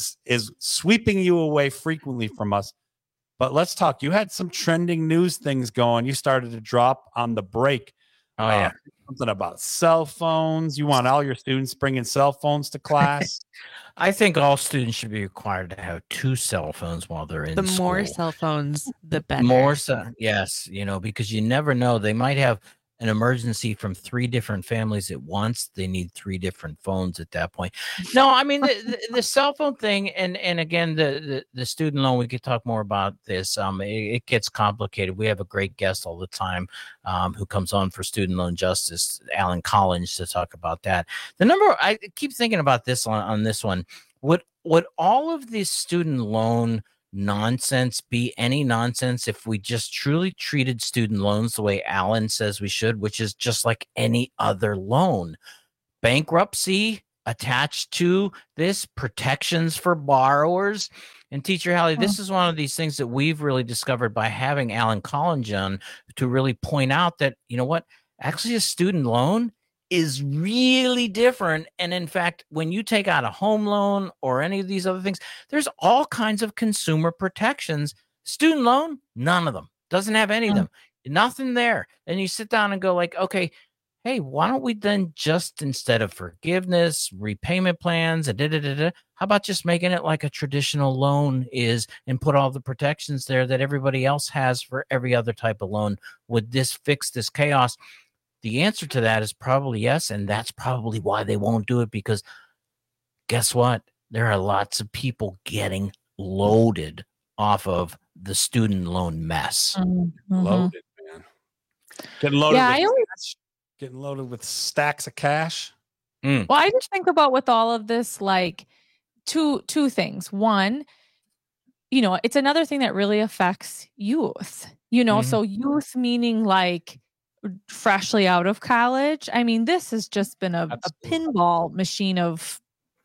is sweeping you away frequently from us. But let's talk. You had some trending news things going. You started to drop on the break. Oh, yeah. Something about cell phones. You want all your students bringing cell phones to class? I think all students should be required to have 2 cell phones while they're in school. The more cell phones, the better. More so, yes, because you never know. They might have an emergency from 3 different families at once. They need 3 different phones at that point. No, I mean the cell phone thing, and again the student loan. We could talk more about this. It gets complicated. We have a great guest all the time who comes on for Student Loan Justice, Alan Collins, to talk about that. The number I keep thinking about this on this one. Would all of this student loan nonsense be any nonsense if we just truly treated student loans the way Alan says we should, which is just like any other loan? Bankruptcy attached to this, protections for borrowers. And Teacher Hallie, this is one of these things that we've really discovered by having Alan Collins on to really point out that, actually a student loan is really different. And in fact, when you take out a home loan or any of these other things, there's all kinds of consumer protections. Student loan, none of them. Doesn't have any of them. Nothing there. And you sit down and go like, okay, hey, why don't we then just, instead of forgiveness, repayment plans, how about just making it like a traditional loan is and put all the protections there that everybody else has for every other type of loan? Would this fix this chaos? The answer to that is probably yes, and that's probably why they won't do it, because guess what? There are lots of people getting loaded off of the student loan mess. Loaded, man. Getting loaded with stacks of cash. Well, I just think about with all of this, like two things. One, it's another thing that really affects youth, so youth meaning like freshly out of college. I mean, this has just been a pinball machine of,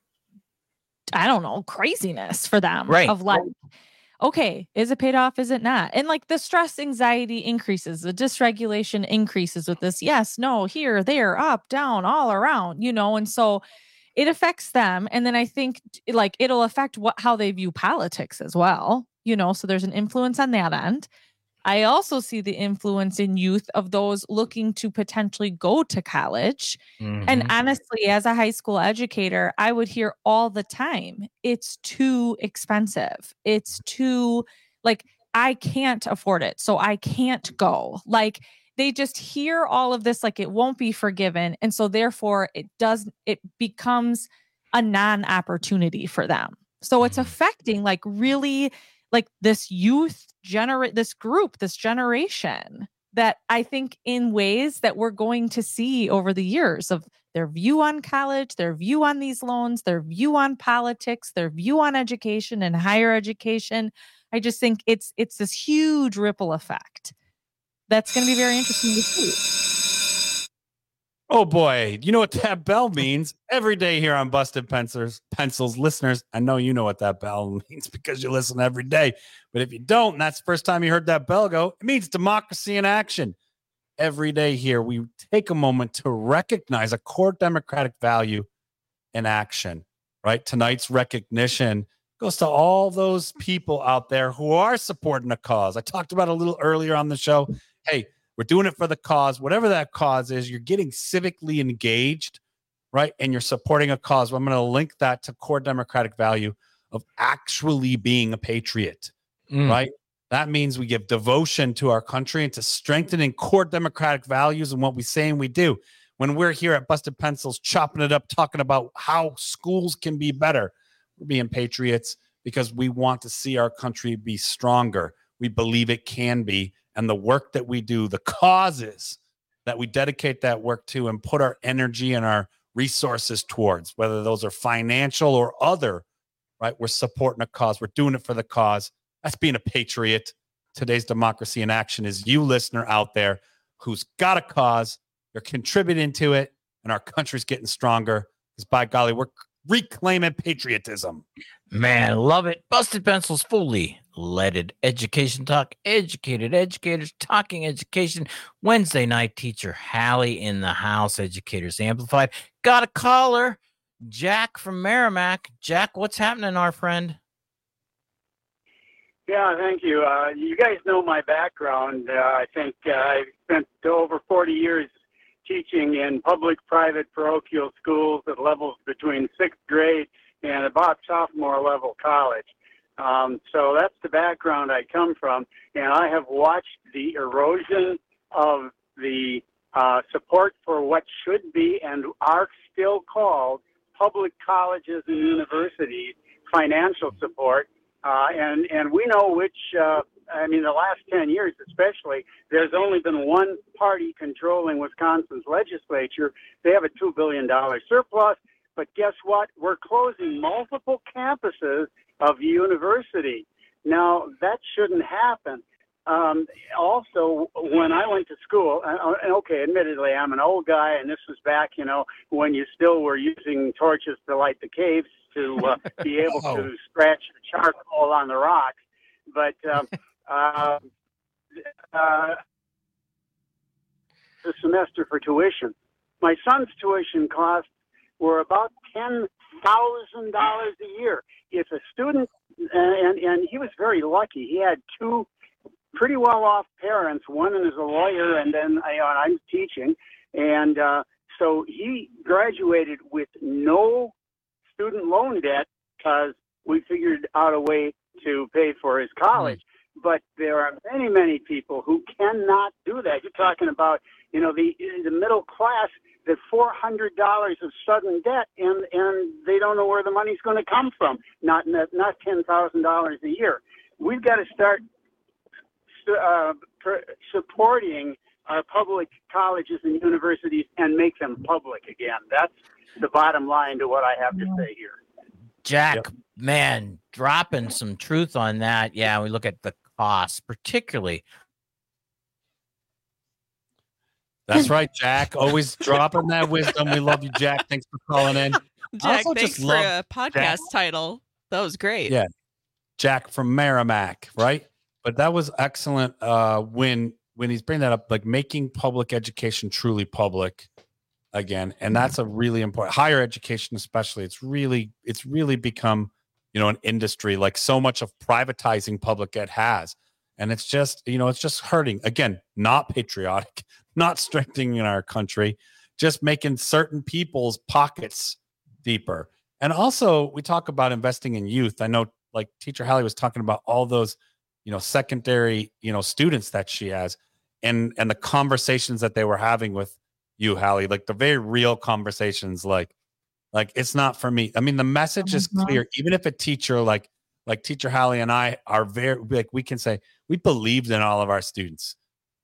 I don't know, craziness for them. Right. Of like, okay, is it paid off? Is it not? And like the stress, anxiety increases, the dysregulation increases with this. Yes, no, here, there, up, down, all around, and so it affects them. And then I think like it'll affect how they view politics as well, so there's an influence on that end. I also see the influence in youth of those looking to potentially go to college. And honestly, as a high school educator, I would hear all the time, it's too expensive. It's too, like, I can't afford it, so I can't go. Like, they just hear all of this, like it won't be forgiven. And so therefore it becomes a non-opportunity for them. So it's affecting like really like this youth this generation. that I think in ways that we're going to see over the years of their view on college, their view on these loans, their view on politics, their view on education and higher education. I just think it's this huge ripple effect. That's going to be very interesting to see. Oh boy, you know what that bell means? Every day here on Busted Pencils, listeners, I know you know what that bell means because you listen every day. But if you don't, and that's the first time you heard that bell go, it means democracy in action. Every day here, we take a moment to recognize a core democratic value in action, right? Tonight's recognition goes to all those people out there who are supporting a cause. I talked about it a little earlier on the show. Hey, we're doing it for the cause. Whatever that cause is, you're getting civically engaged, right? And you're supporting a cause. Well, I'm going to link that to core democratic value of actually being a patriot, right? That means we give devotion to our country and to strengthening core democratic values and what we say and we do. When we're here at Busted Pencils, chopping it up, talking about how schools can be better, we're being patriots because we want to see our country be stronger. We believe it can be. And the work that we do, the causes that we dedicate that work to and put our energy and our resources towards, whether those are financial or other, right? We're supporting a cause. We're doing it for the cause. That's being a patriot. Today's democracy in action is you, listener out there, who's got a cause, you're contributing to it, and our country's getting stronger. Because by golly, we're reclaiming patriotism. Man, love it. Busted Pencils, fully leaded education talk. Educated educators talking education. Wednesday night, teacher Hallie in the house. Educators Amplified. Got a caller, Jack from Merrimack. Jack, what's happening, our friend? Yeah, thank you. You guys know my background. I think I spent over 40 years teaching in public, private, parochial schools at levels between 6th grade and about sophomore level college. So that's the background I come from, and I have watched the erosion of the support for what should be and are still called public colleges and universities, financial support. And we know which, the last 10 years especially, there's only been one party controlling Wisconsin's legislature. They have a $2 billion surplus, but guess what? We're closing multiple campuses of university. Now, that shouldn't happen. Also, when I went to school, okay, admittedly, I'm an old guy, and this was back, when you still were using torches to light the caves to be able to scratch the charcoal on the rocks. But the semester for tuition. My son's tuition costs were about $10,000 a year. If a student, and he was very lucky, he had two pretty well-off parents. One is a lawyer, and then I'm teaching. And so he graduated with no student loan debt because we figured out a way to pay for his college. But there are many, many people who cannot do that. You're talking about, the middle class, the $400 of sudden debt, and they don't know where the money's going to come from. Not $10,000 a year. We've got to start supporting our public colleges and universities and make them public again. That's the bottom line to what I have to say here. Jack, man, dropping some truth on that. Yeah, we look at the costs, particularly. That's right, Jack. Always dropping that wisdom. We love you, Jack. Thanks for calling in. Jack, thanks for a podcast title. That was great. Yeah. Jack from Merrimack, right? But that was excellent when he's bringing that up, like making public education truly public again. And that's a really important, higher education especially. It's really become, an industry, like so much of privatizing public ed has. And it's just, it's just hurting. Again, not patriotic, not strengthening our country, just making certain people's pockets deeper. And also we talk about investing in youth. I know like Teacher Hallie was talking about all those, secondary, students that she has and the conversations that they were having with you, Hallie, like the very real conversations, like it's not for me. I mean, the message is clear. Even if a teacher like Teacher Hallie and I are very, like, we can say we believed in all of our students.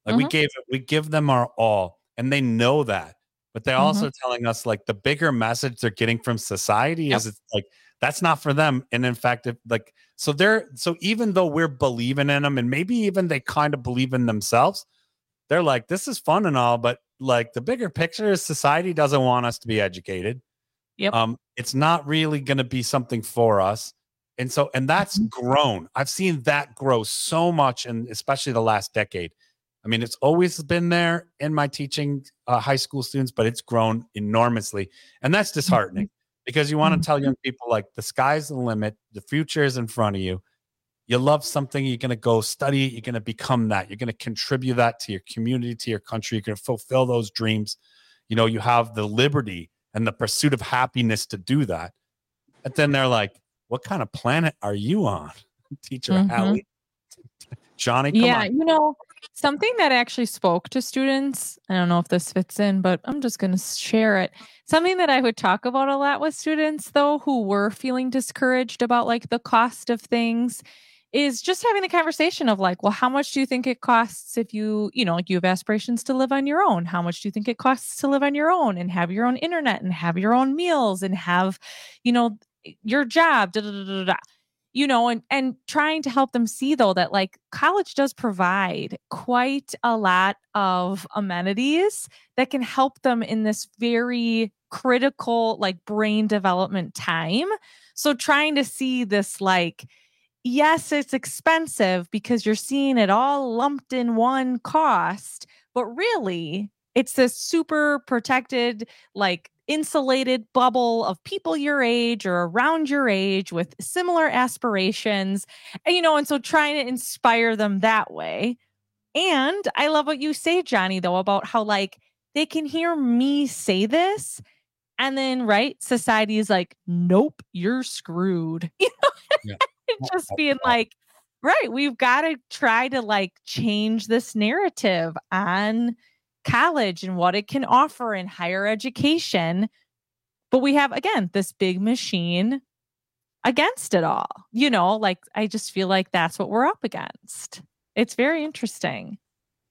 Like we give them our all, and they know that. But they're also telling us like the bigger message they're getting from society is it's like that's not for them. And in fact, so even though we're believing in them, and maybe even they kind of believe in themselves, they're like, this is fun and all, but like the bigger picture is society doesn't want us to be educated. Yep. It's not really going to be something for us. And that's grown. I've seen that grow so much, and especially the last decade. I mean, it's always been there in my teaching high school students, but it's grown enormously. And that's disheartening because you want to tell young people like the sky's the limit. The future is in front of you. You love something, you're going to go study it. You're going to become that. You're going to contribute that to your community, to your country. You're going to fulfill those dreams. You have the liberty and the pursuit of happiness to do that. And then they're like, what kind of planet are you on, Teacher Hallie? Johnny, come on. Something that actually spoke to students, I don't know if this fits in, but I'm just going to share it. Something that I would talk about a lot with students, though, who were feeling discouraged about like the cost of things, is just having the conversation of like, well, how much do you think it costs if you have aspirations to live on your own? How much do you think it costs to live on your own and have your own internet and have your own meals and have, your job, and trying to help them see though that like college does provide quite a lot of amenities that can help them in this very critical like brain development time. So trying to see this like, yes, it's expensive because you're seeing it all lumped in one cost, but really it's this super protected, like insulated bubble of people your age or around your age with similar aspirations, and so trying to inspire them that way. And I love what you say, Johnny, though, about how like they can hear me say this and then, right, society is like, nope, you're screwed. Just being like, right, we've got to try to like change this narrative on college and what it can offer in higher education. But we have, again, this big machine against it all. Like I just feel like that's what we're up against. It's very interesting.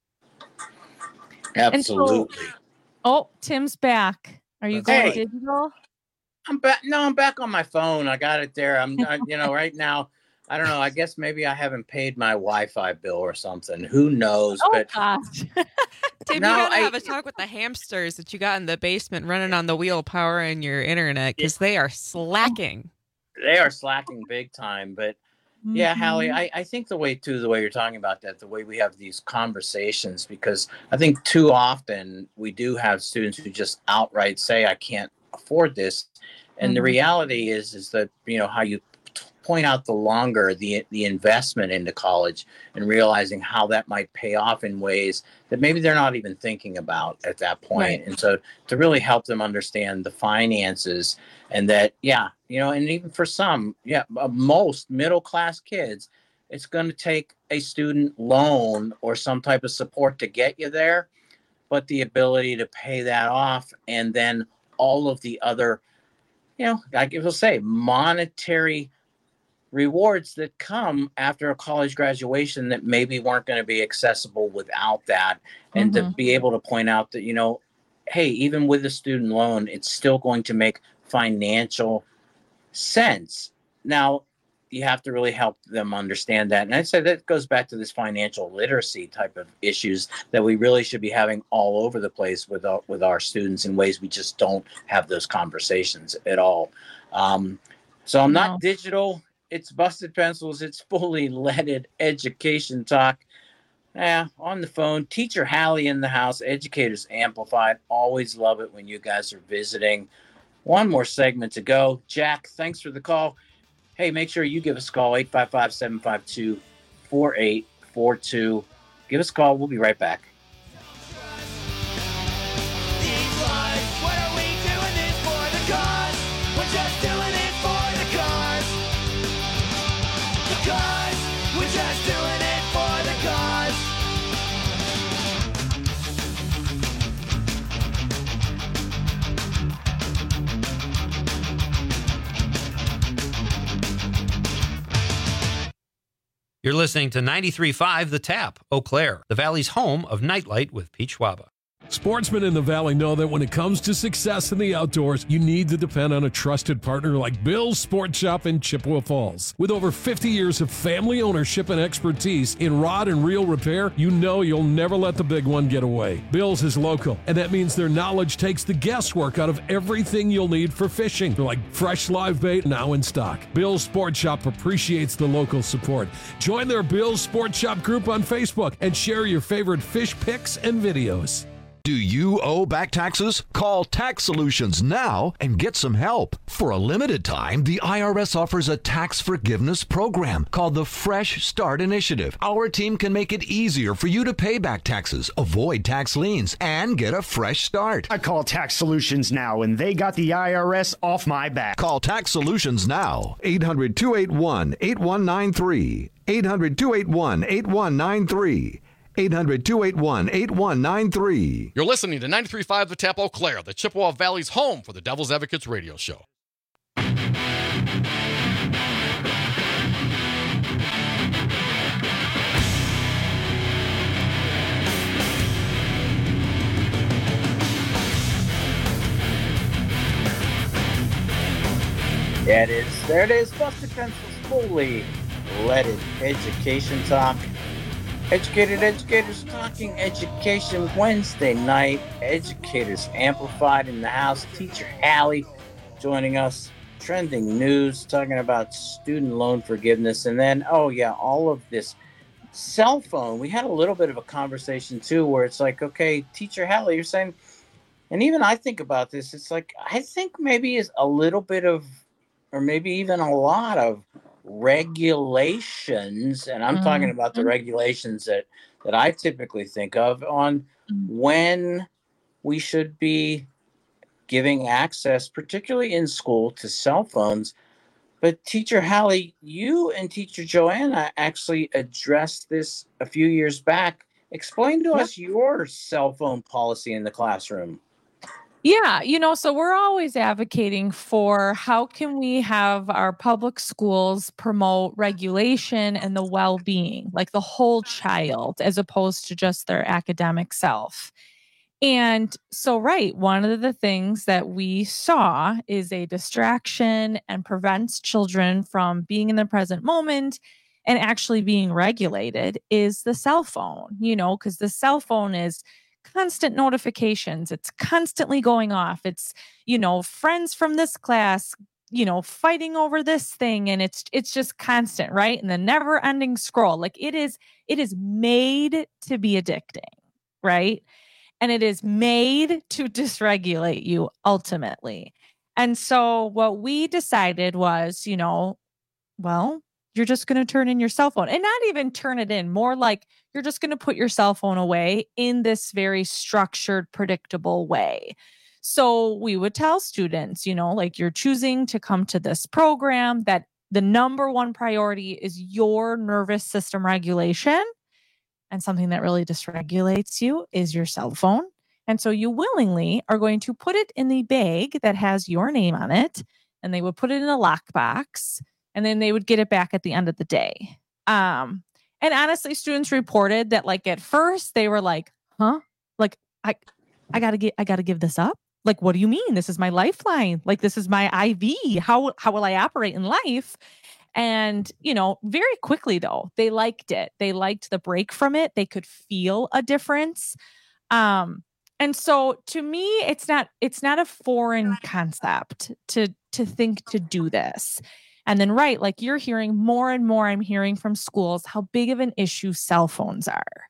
Absolutely. Tim's back. Are you going digital? I'm back. No, I'm back on my phone. I got it there. I'm right now. I don't know. I guess maybe I haven't paid my Wi-Fi bill or something. Who knows? But gosh. Tim, you gotta have a talk with the hamsters that you got in the basement running on the wheel powering your internet because they are slacking. They are slacking big time. But yeah, Hallie, I think the way you're talking about that, the way we have these conversations, because I think too often we do have students who just outright say, I can't afford this. And the reality is that, how you point out the longer the investment into college and realizing how that might pay off in ways that maybe they're not even thinking about at that point. Right. And so to really help them understand the finances and that, and even for some, most middle-class kids, it's going to take a student loan or some type of support to get you there, but the ability to pay that off and then all of the other, I will say monetary rewards that come after a college graduation that maybe weren't going to be accessible without that. And to be able to point out that, hey, even with a student loan, it's still going to make financial sense. Now, you have to really help them understand that. And I'd say that goes back to this financial literacy type of issues that we really should be having all over the place with our students in ways we just don't have those conversations at all. So I'm not digital. It's Busted Pencils. It's fully leaded education talk. On the phone. Teacher Hallie in the house. Educators Amplified. Always love it when you guys are visiting. One more segment to go. Jack, thanks for the call. Hey, make sure you give us a call, 855-752-4842. Give us a call. We'll be right back. You're listening to 93.5 The Tap, Eau Claire, the Valley's home of Nightlight with Pete Schwaba. Sportsmen in the Valley know that when it comes to success in the outdoors, you need to depend on a trusted partner like Bill's Sport Shop in Chippewa Falls. With over 50 years of family ownership and expertise in rod and reel repair, you know you'll never let the big one get away. Bill's is local, and that means their knowledge takes the guesswork out of everything you'll need for fishing. They're like fresh live bait now in stock. Bill's Sport Shop appreciates the local support. Join their Bill's Sport Shop group on Facebook and share your favorite fish pics and videos. Do you owe back taxes? Call Tax Solutions now and get some help. For a limited time, the IRS offers a tax forgiveness program called the Fresh Start Initiative. Our team can make it easier for you to pay back taxes, avoid tax liens, and get a fresh start. I call Tax Solutions now, and they got the IRS off my back. Call Tax Solutions now. 800-281-8193. 800-281-8193. 800-281-8193. You're listening to 93.5 The Tap Eau Claire, the Chippewa Valley's home for the Devil's Advocates radio show. Yeah, it is. There it is. Busted Pencils fully leaded education talk. Educators talking education Wednesday night. Educators Amplified in the house. Teacher Hallie joining us. Trending news, talking about student loan forgiveness. And then, all of this cell phone. We had a little bit of a conversation, too, where it's like, okay, Teacher Hallie, you're saying, and even I think about this, it's like, I think maybe is a little bit of, or maybe even a lot of regulations, and I'm talking about the regulations that I typically think of on when we should be giving access, particularly in school, to cell phones. But Teacher Hallie, you and Teacher Joanna actually addressed this a few years back. Explain to us your cell phone policy in the classroom. Yeah, so we're always advocating for how can we have our public schools promote regulation and the well-being, like the whole child, as opposed to just their academic self. And so, one of the things that we saw is a distraction and prevents children from being in the present moment and actually being regulated is the cell phone, because the cell phone is constant notifications. It's constantly going off. It's, friends from this class, fighting over this thing. And it's just constant, right? And the never ending scroll. Like it is made to be addicting, right? And it is made to dysregulate you ultimately. And so what we decided was, you're just going to turn in your cell phone, and not even turn it in, more like you're just going to put your cell phone away in this very structured, predictable way. So we would tell students, you're choosing to come to this program, that the number one priority is your nervous system regulation. And something that really dysregulates you is your cell phone. And so you willingly are going to put it in the bag that has your name on it, and they would put it in a lockbox. And then they would get it back at the end of the day. And honestly, students reported that at first they were like, huh? Like, I gotta give this up. Like, what do you mean? This is my lifeline. Like, this is my IV. How will I operate in life? And, very quickly though, they liked it. They liked the break from it. They could feel a difference. And so to me, it's not a foreign concept to think to do this. And then, like you're hearing more and more, I'm hearing from schools how big of an issue cell phones are.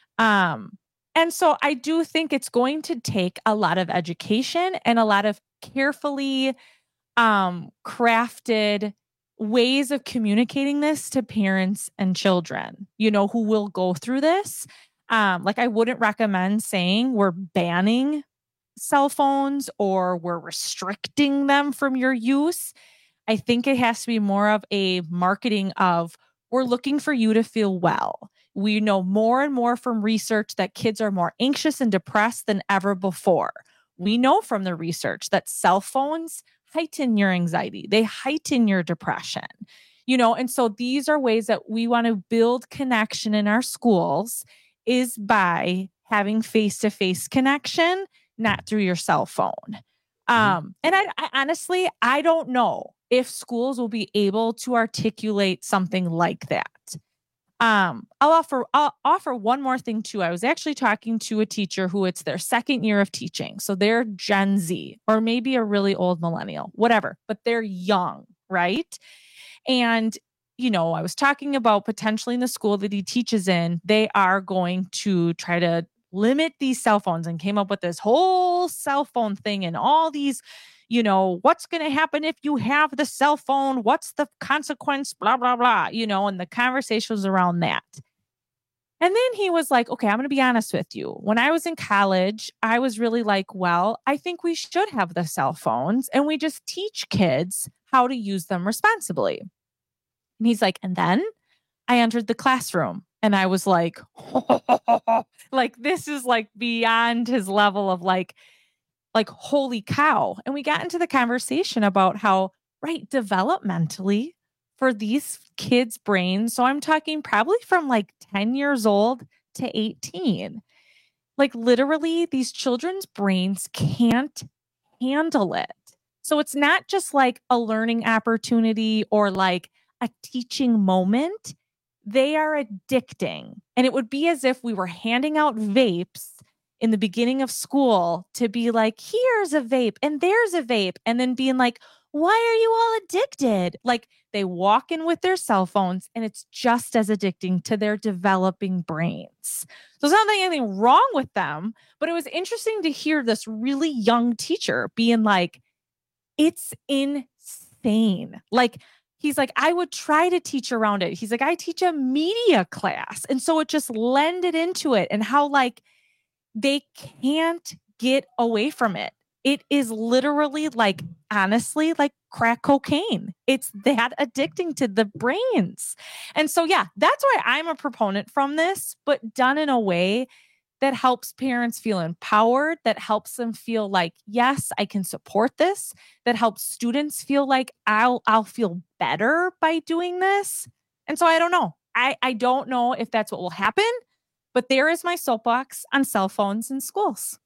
And so I do think it's going to take a lot of education and a lot of carefully crafted ways of communicating this to parents and children, who will go through this. I wouldn't recommend saying we're banning cell phones or we're restricting them from your use. I think it has to be more of a marketing of, we're looking for you to feel well. We know more and more from research that kids are more anxious and depressed than ever before. We know from the research that cell phones heighten your anxiety. They heighten your depression. And so these are ways that we want to build connection in our schools is by having face-to-face connection, not through your cell phone. And I honestly, I don't know if schools will be able to articulate something like that. I'll offer one more thing too. I was actually talking to a teacher who it's their second year of teaching. So they're Gen Z or maybe a really old millennial, whatever, but they're young, right? And, I was talking about potentially in the school that he teaches in, they are going to try to limit these cell phones and came up with this whole cell phone thing and all these, what's going to happen if you have the cell phone? What's the consequence? Blah, blah, blah, and the conversation was around that. And then he was like, okay, I'm going to be honest with you. When I was in college, I was really like, well, I think we should have the cell phones and we just teach kids how to use them responsibly. And he's like, and then I entered the classroom and I was like, like, this is like beyond his level of like, holy cow. And we got into the conversation about how, right, developmentally for these kids' brains. So I'm talking probably from like 10 years old to 18. Like literally these children's brains can't handle it. So it's not just like a learning opportunity or like a teaching moment. They are addicting. And it would be as if we were handing out vapes in the beginning of school to be like, here's a vape and there's a vape. And then being like, why are you all addicted? Like they walk in with their cell phones and it's just as addicting to their developing brains. So there's not anything wrong with them, but it was interesting to hear this really young teacher being like, it's insane. Like, he's like, I would try to teach around it. He's like, I teach a media class. And so it just lended into it and how like they can't get away from it. It is literally like, honestly, like crack cocaine. It's that addicting to the brains. And so, yeah, that's why I'm a proponent from this, but done in a way that helps parents feel empowered, that helps them feel like, yes, I can support this, that helps students feel like I'll feel better by doing this. And so I don't know. I don't know if that's what will happen, but there is my soapbox on cell phones in schools.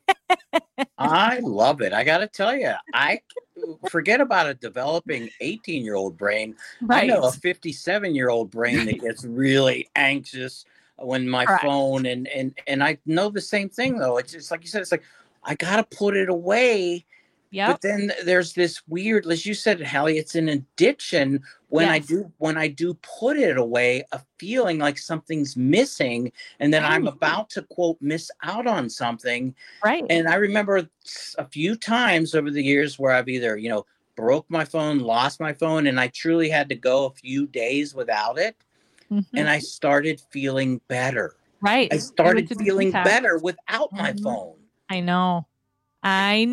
I love it. I got to tell you, I forget about a developing 18-year-old brain. Right. I know a 57-year-old brain that gets really anxious when my phone and I know the same thing though. It's just like you said, it's like, I got to put it away. Yeah. But then there's this weird, as you said, Hallie, it's an addiction when I do put it away, a feeling like something's missing and then I'm about to quote, miss out on something. Right. And I remember a few times over the years where I've either, broke my phone, lost my phone, and I truly had to go a few days without it. Mm-hmm. And I started feeling better. Right. I started feeling better without my phone. I know. I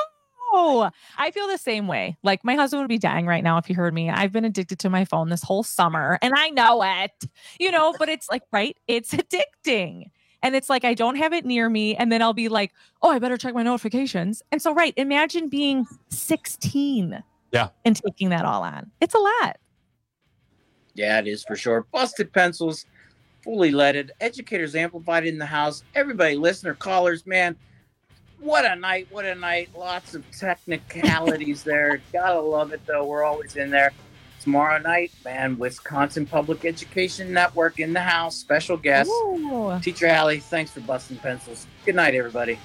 feel the same way. Like my husband would be dying right now if he heard me. I've been addicted to my phone this whole summer and I know it, but it's like, right. It's addicting. And it's like, I don't have it near me. And then I'll be like, oh, I better check my notifications. And so, right. Imagine being 16 and taking that all on. It's a lot. Yeah, it is for sure. Busted Pencils, fully leaded, educators amplified in the house. Everybody, listener, callers, man, what a night. Lots of technicalities there. Gotta love it, though. We're always in there. Tomorrow night, man, Wisconsin Public Education Network in the house. Special guest, Teacher Hallie. Thanks for busting pencils. Good night, everybody.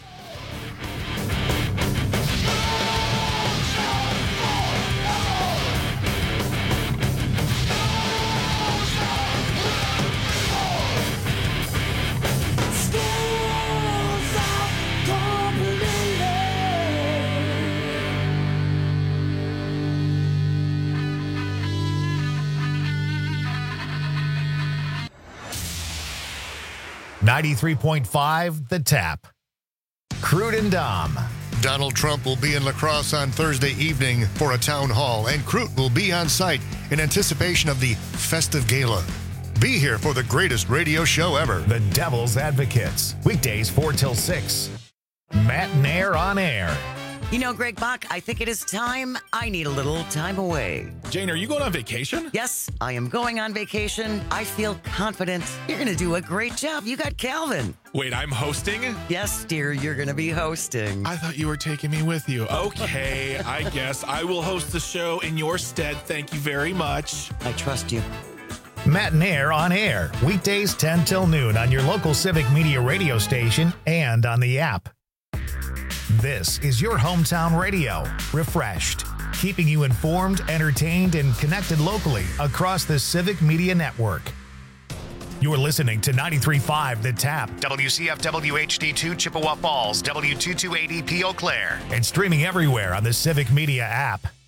.5 The Tap. Crute and Dom. Donald Trump will be in La Crosse on Thursday evening for a town hall, and Crute will be on site in anticipation of the festive gala. Be here for the greatest radio show ever. The Devil's Advocates. Weekdays 4 till 6. Matt Nair on air. You know, Greg Bach, I think it is time. I need a little time away. Jane, are you going on vacation? Yes, I am going on vacation. I feel confident. You're going to do a great job. You got Calvin. Wait, I'm hosting? Yes, dear, you're going to be hosting. I thought you were taking me with you. Okay, I guess I will host the show in your stead. Thank you very much. I trust you. Matt and Air on air, weekdays 10 till noon on your local Civic Media radio station and on the app. This is your hometown radio, refreshed, keeping you informed, entertained, and connected locally across the Civic Media Network. You're listening to 93.5 The Tap, WCFW HD2 Chippewa Falls, W228EP Eau Claire, and streaming everywhere on the Civic Media app.